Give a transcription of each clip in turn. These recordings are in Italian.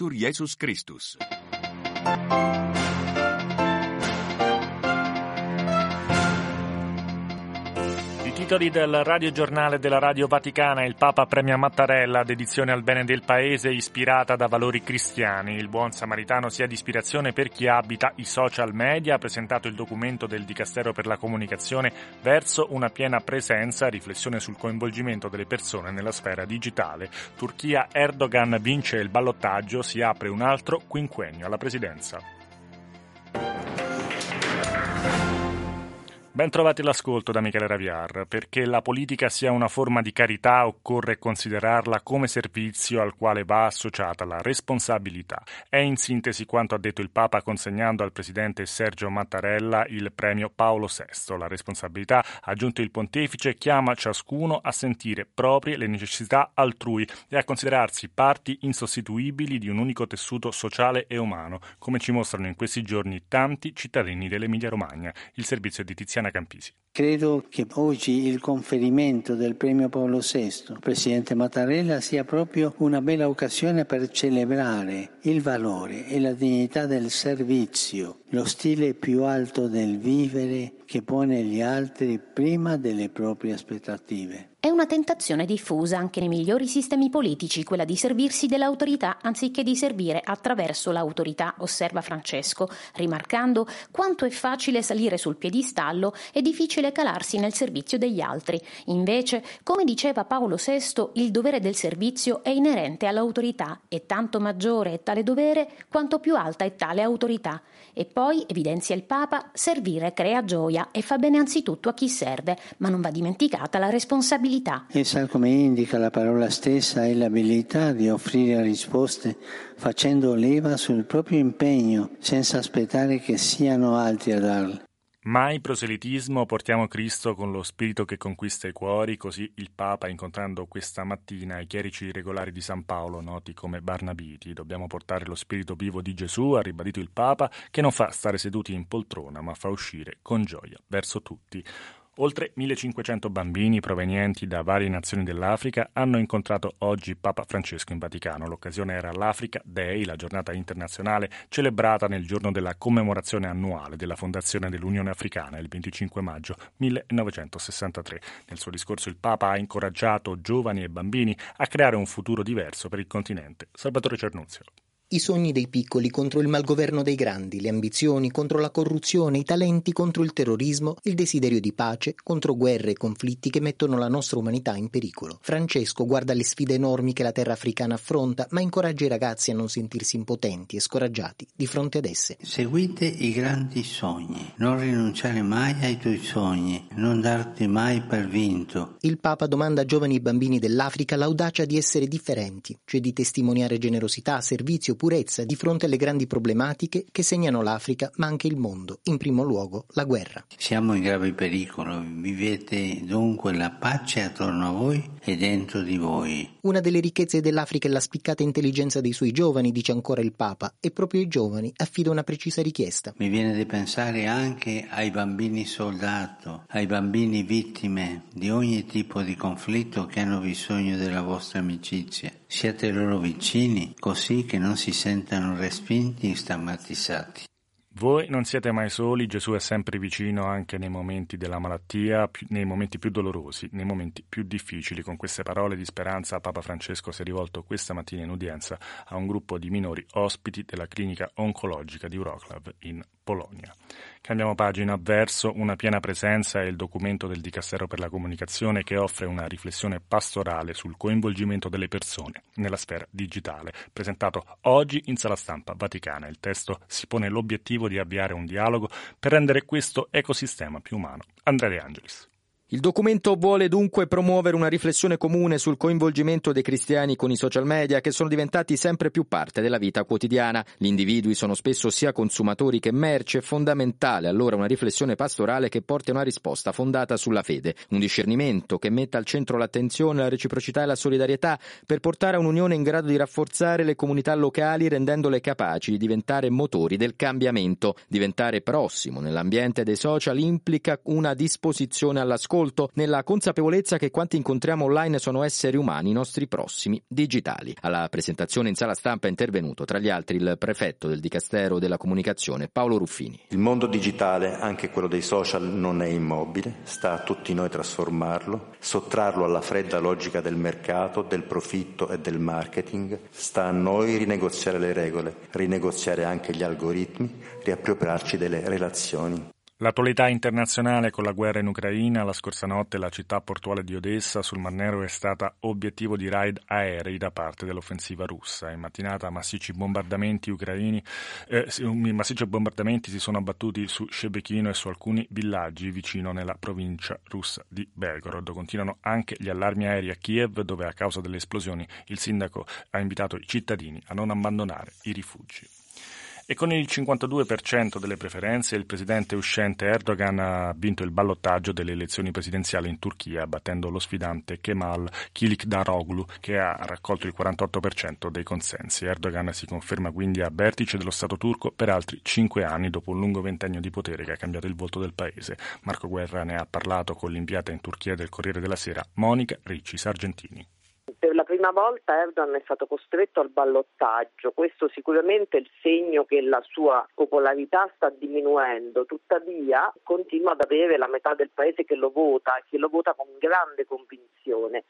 Laudetur Jesus Christus. I titoli del radiogiornale della Radio Vaticana. Il Papa premia Mattarella, dedizione al bene del paese ispirata da valori cristiani. Il buon samaritano sia di ispirazione per chi abita i social media. Ha presentato il documento del Dicastero per la comunicazione verso una piena presenza, riflessione sul coinvolgimento delle persone nella sfera digitale. Turchia, Erdogan vince il ballottaggio, si apre un altro quinquennio alla presidenza. Ben trovati all'ascolto da Michele Raviar. Perché la politica sia una forma di carità occorre considerarla come servizio al quale va associata la responsabilità. È in sintesi quanto ha detto il Papa consegnando al presidente Sergio Mattarella il premio Paolo VI. La responsabilità, ha aggiunto il pontefice, chiama ciascuno a sentire proprie le necessità altrui e a considerarsi parti insostituibili di un unico tessuto sociale e umano, come ci mostrano in questi giorni tanti cittadini dell'Emilia Romagna. Il servizio di Tiziana Campisi. Credo che oggi il conferimento del premio Paolo VI al Presidente Mattarella sia proprio una bella occasione per celebrare il valore e la dignità del servizio, lo stile più alto del vivere che pone gli altri prima delle proprie aspettative. È una tentazione diffusa anche nei migliori sistemi politici, quella di servirsi dell'autorità anziché di servire attraverso l'autorità, osserva Francesco, rimarcando quanto è facile salire sul piedistallo e difficile calarsi nel servizio degli altri. Invece, come diceva Paolo VI, il dovere del servizio è inerente all'autorità e tanto maggiore è tale dovere quanto più alta è tale autorità. E poi, evidenzia il Papa, servire crea gioia e fa bene anzitutto a chi serve, ma non va dimenticata la responsabilità. Essa, come indica la parola stessa, è l'abilità di offrire risposte facendo leva sul proprio impegno, senza aspettare che siano altri a darle. Mai proselitismo, portiamo Cristo con lo spirito che conquista i cuori, così il Papa, incontrando questa mattina i chierici regolari di San Paolo, noti come Barnabiti. Dobbiamo portare lo spirito vivo di Gesù, ha ribadito il Papa, che non fa stare seduti in poltrona, ma fa uscire con gioia verso tutti. Oltre 1500 bambini provenienti da varie nazioni dell'Africa hanno incontrato oggi Papa Francesco in Vaticano. L'occasione era l'Africa Day, la giornata internazionale celebrata nel giorno della commemorazione annuale della fondazione dell'Unione Africana, il 25 maggio 1963. Nel suo discorso il Papa ha incoraggiato giovani e bambini a creare un futuro diverso per il continente. Salvatore Cernuzio. I sogni dei piccoli contro il malgoverno dei grandi, le ambizioni contro la corruzione, i talenti contro il terrorismo, il desiderio di pace contro guerre e conflitti che mettono la nostra umanità in pericolo. Francesco guarda le sfide enormi che la terra africana affronta, ma incoraggia i ragazzi a non sentirsi impotenti e scoraggiati di fronte ad esse. Seguite i grandi sogni, non rinunciare mai ai tuoi sogni, non darti mai per vinto. Il Papa domanda a giovani e bambini dell'Africa l'audacia di essere differenti, cioè di testimoniare generosità, servizio, purezza di fronte alle grandi problematiche che segnano l'Africa ma anche il mondo, in primo luogo la guerra. Siamo in grave pericolo, vivete dunque la pace attorno a voi e dentro di voi. Una delle ricchezze dell'Africa è la spiccata intelligenza dei suoi giovani, dice ancora il Papa, e proprio ai giovani affida una precisa richiesta. Mi viene di pensare anche ai bambini soldato, ai bambini vittime di ogni tipo di conflitto che hanno bisogno della vostra amicizia. Siate loro vicini, così che non si sentano respinti e stigmatizzati. Voi non siete mai soli, Gesù è sempre vicino anche nei momenti della malattia, nei momenti più dolorosi, nei momenti più difficili. Con queste parole di speranza Papa Francesco si è rivolto questa mattina in udienza a un gruppo di minori ospiti della clinica oncologica di Wrocław in Polonia. Cambiamo pagina, verso una piena presenza è il documento del Dicastero per la comunicazione che offre una riflessione pastorale sul coinvolgimento delle persone nella sfera digitale, presentato oggi in Sala Stampa Vaticana. Il testo si pone l'obiettivo di avviare un dialogo per rendere questo ecosistema più umano. Andrea De Angelis. Il documento vuole dunque promuovere una riflessione comune sul coinvolgimento dei cristiani con i social media che sono diventati sempre più parte della vita quotidiana. Gli individui sono spesso sia consumatori che merce, è fondamentale allora una riflessione pastorale che porti a una risposta fondata sulla fede, un discernimento che metta al centro l'attenzione, la reciprocità e la solidarietà per portare a un'unione in grado di rafforzare le comunità locali rendendole capaci di diventare motori del cambiamento. Diventare prossimo nell'ambiente dei social implica una disposizione all'ascolto, volto, nella consapevolezza che quanti incontriamo online sono esseri umani, i nostri prossimi, digitali. Alla presentazione in sala stampa è intervenuto, tra gli altri, il prefetto del Dicastero della Comunicazione, Paolo Ruffini. Il mondo digitale, anche quello dei social, non è immobile, sta a tutti noi trasformarlo, sottrarlo alla fredda logica del mercato, del profitto e del marketing. Sta a noi rinegoziare le regole, rinegoziare anche gli algoritmi, riappropriarci delle relazioni. L'attualità internazionale con la guerra in Ucraina. La scorsa notte la città portuale di Odessa sul Mar Nero è stata obiettivo di raid aerei da parte dell'offensiva russa. In mattinata massicci bombardamenti si sono abbattuti su Shebekino e su alcuni villaggi vicino nella provincia russa di Belgorod. Continuano anche gli allarmi aerei a Kiev, dove a causa delle esplosioni il sindaco ha invitato i cittadini a non abbandonare i rifugi. E con il 52% delle preferenze il presidente uscente Erdogan ha vinto il ballottaggio delle elezioni presidenziali in Turchia, battendo lo sfidante Kemal Kılıçdaroğlu, che ha raccolto il 48% dei consensi. Erdogan si conferma quindi a vertice dello Stato turco per altri 5 anni, dopo un lungo ventennio di potere che ha cambiato il volto del paese. Marco Guerra ne ha parlato con l'inviata in Turchia del Corriere della Sera, Monica Ricci Sargentini. Per la prima volta Erdogan è stato costretto al ballottaggio, questo sicuramente è il segno che la sua popolarità sta diminuendo, tuttavia continua ad avere la metà del paese che lo vota con grande convinzione.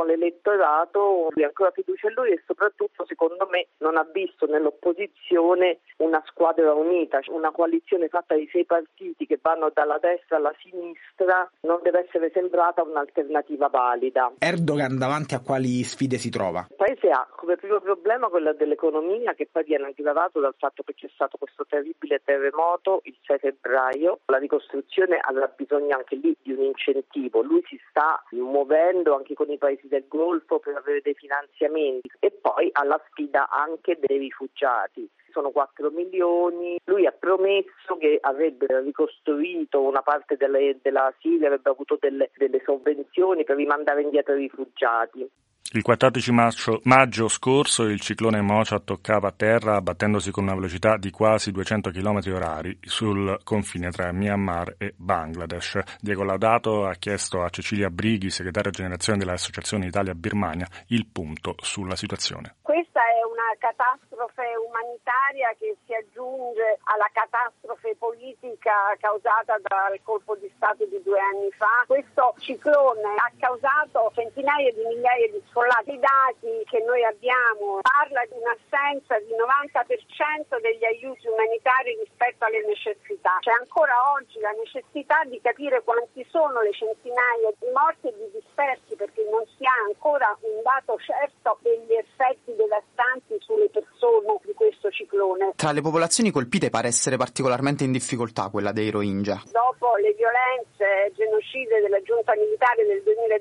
L'elettorato ha ancora fiducia in lui e soprattutto secondo me non ha visto nell'opposizione una squadra unita, una coalizione fatta di 6 partiti che vanno dalla destra alla sinistra non deve essere sembrata un'alternativa valida. Erdogan davanti a quali sfide si trova? Il paese ha come primo problema quella dell'economia, che poi viene aggravato dal fatto che c'è stato questo terribile terremoto il 6 febbraio. La ricostruzione avrà bisogno anche lì di un incentivo. Lui si sta muovendo anche con i paesi del Golfo per avere dei finanziamenti e poi ha la sfida anche dei rifugiati. Sono 4 milioni, lui ha promesso che avrebbe ricostruito una parte della Siria, avrebbe avuto delle sovvenzioni per rimandare indietro i rifugiati. Il 14 maggio scorso il ciclone Mocha toccava terra battendosi con una velocità di quasi 200 km/h sul confine tra Myanmar e Bangladesh. Diego Laudato ha chiesto a Cecilia Brighi, segretaria generazione dell'Associazione Italia-Birmania, il punto sulla situazione. Questa è una catastrofe umanitaria che si aggiunge alla catastrofe politica causata dal colpo di Stato di 2 anni fa. Questo ciclone ha causato centinaia di migliaia di sfollati. I dati che noi abbiamo parla di un'assenza di 90% degli aiuti umanitari rispetto alle necessità. C'è ancora oggi la necessità di capire quanti sono le centinaia di morti e di dispersi, perché non si ha ancora un dato certo degli effetti devastanti sulle persone di questo ciclone. Tra le popolazioni colpite pare essere particolarmente in difficoltà quella dei Rohingya. Dopo le violenze genocide della giunta militare del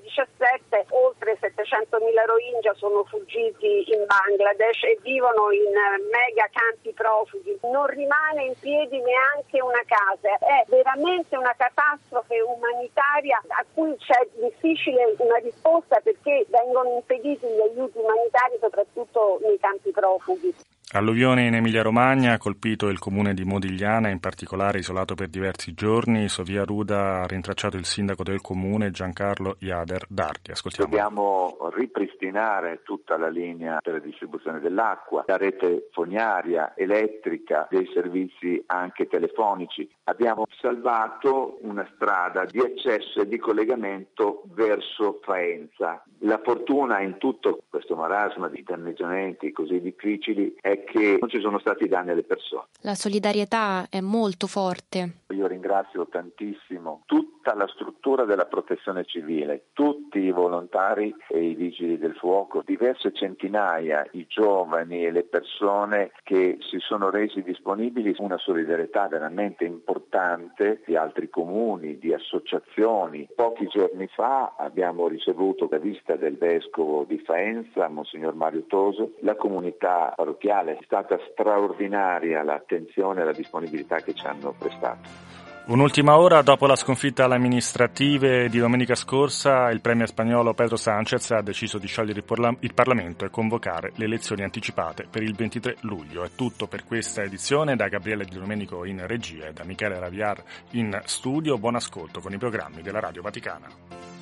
2017, oltre 700.000 Rohingya sono fuggiti in Bangladesh e vivono in mega campi profughi. Non rimane in piedi neanche una casa. È veramente una catastrofe umanitaria a cui c'è difficile una risposta, perché vengono impediti gli aiuti umanitari soprattutto nei campi profughi. Alluvione in Emilia-Romagna ha colpito il comune di Modigliana, in particolare isolato per diversi giorni. Sofia Ruda ha rintracciato il sindaco del comune, Giancarlo Iader Dardi. Ascoltiamo. Dobbiamo ripristinare tutta la linea per la distribuzione dell'acqua, la rete fognaria, elettrica, dei servizi anche telefonici. Abbiamo salvato una strada di accesso e di collegamento verso Faenza. La fortuna in tutto questo marasma di danneggiamenti così difficili è che non ci sono stati danni alle persone. La solidarietà è molto forte. Io ringrazio tantissimo tutta la struttura della protezione civile, tutti i volontari e i vigili del fuoco, diverse centinaia, i giovani e le persone che si sono resi disponibili, una solidarietà veramente importante di altri comuni, di associazioni. Pochi giorni fa abbiamo ricevuto la visita del vescovo di Faenza, Monsignor Mario Toso. La comunità parrocchiale è stata straordinaria l'attenzione e la disponibilità che ci hanno prestato. Un'ultima ora dopo la sconfitta alle amministrative di domenica scorsa, il premier spagnolo Pedro Sánchez ha deciso di sciogliere il Parlamento e convocare le elezioni anticipate per il 23 luglio. È tutto per questa edizione, da Gabriele Di Domenico in regia e da Michele Raviar in studio. Buon ascolto con i programmi della Radio Vaticana.